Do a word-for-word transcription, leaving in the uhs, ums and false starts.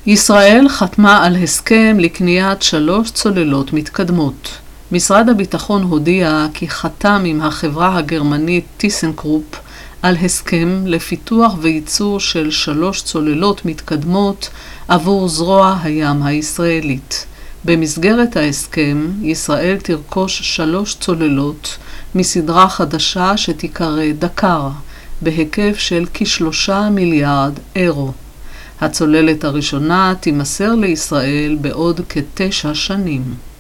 ישראל חתמה על הסכם לקניית שלוש צוללות מתקדמות. משרד הביטחון הודיע כי חתם עם החברה הגרמנית טיסנקרופ על הסכם לפיתוח וייצור של שלוש צוללות מתקדמות עבור זרוע הים הישראלית. במסגרת ההסכם, ישראל תרכוש שלוש צוללות מסדרה חדשה שתיקרא דקר, בהיקף של כשלושה מיליארד אירו. הצוללת הראשונה תימסר לישראל בעוד כתשע שנים.